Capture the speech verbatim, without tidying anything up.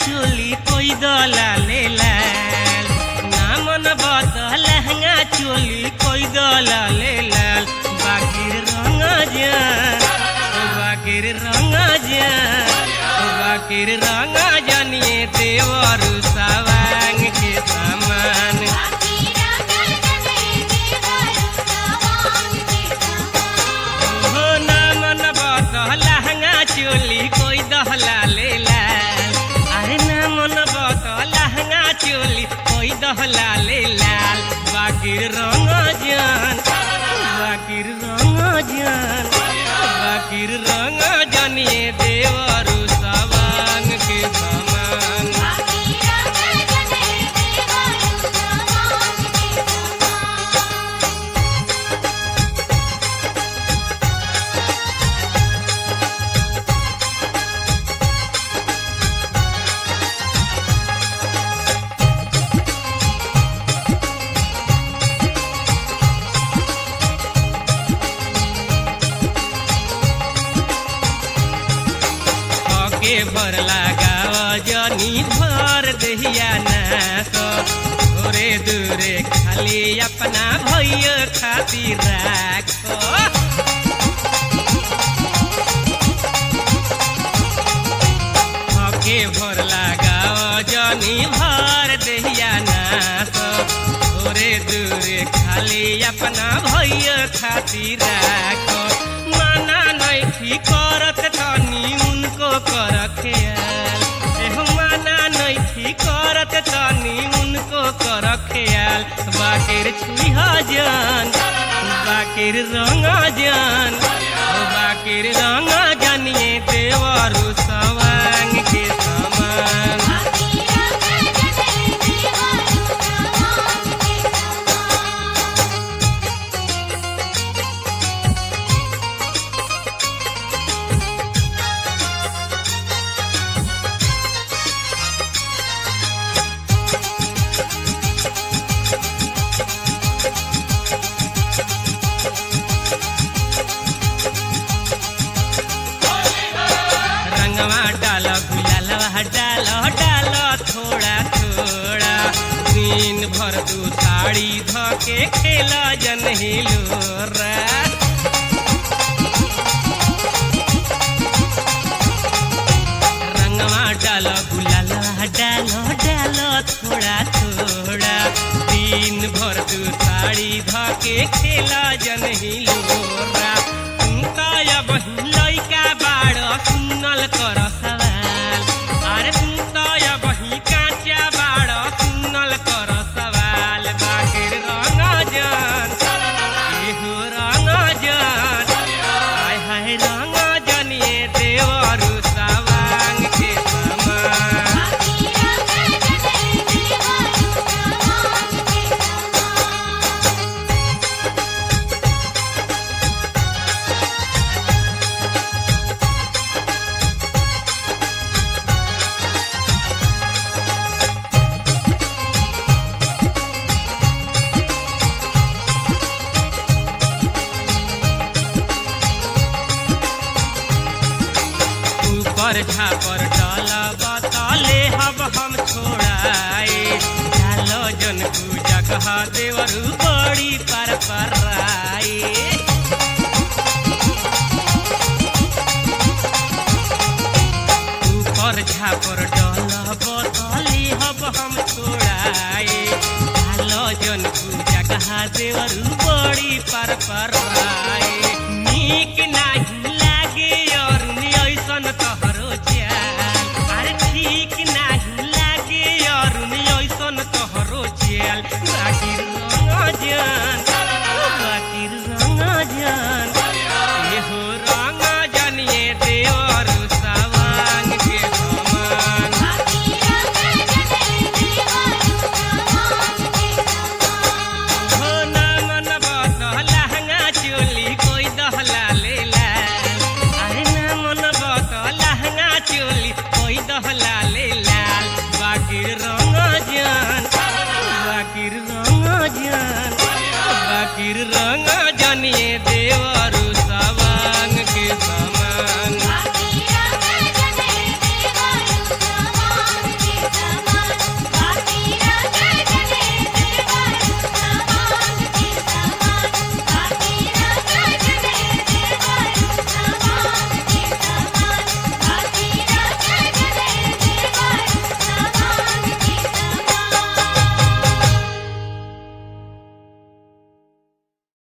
चोली कोई दला ले लाल ना मन बत लहंगा चोली कोई दला ले लाल बाकिर रंग जान बाकिर रंग जान बाकिर रंग जानिए देवर सवांग के समान हो ना मन बत लहंगा चोली कोई दहला ले लाल अरे ना मन बत लहंगा चोली कोई दहला ले लाल बाकिर रंग जान बाकिर रंग जान बाकिर रंग जानिए देवर सवांग के समान के भर लगाव जनी भर दहिया नास दूरे दूरे खाली अपना भैया खातिर राख के भर लगाव जनी भर दहिया नास दूरे दूरे खाली अपना भैया खातिर राख माना नहीं करत तनी उनको कर ख्याल माना नहीं करत तनी उनको कर ख्याल बाकिर छुह जान बाकिर रंग जान बाकिर रंग जानिए देवर सवांग के समान डाल गुलाल डाल डाल थोड़ा थोड़ा दिन भर तू साड़ी धके खेला जन हिलोरा रंगवा डाल गुलाल डाल डाल थोड़ा थोड़ा दिन भर तू साड़ी धके खेला जन हिलोरा ताया बहिन लइका बाड़ सुनल कर सवाल अरे ताया बही काचा बाड़ सुनल कर सवाल बाकिर रंग जान एहो रंग जान हाय हाय रंग जानिए देवर सवांग के समान पर झापर डाला बताले हब हम छोड़ाए डालो जन को जगह देवरू बड़ी पर पराए ऊपर झापर डाला बताले हब हम छोड़ाए डालो जन को जगह देवरू बड़ी पर पराए नीक नहीं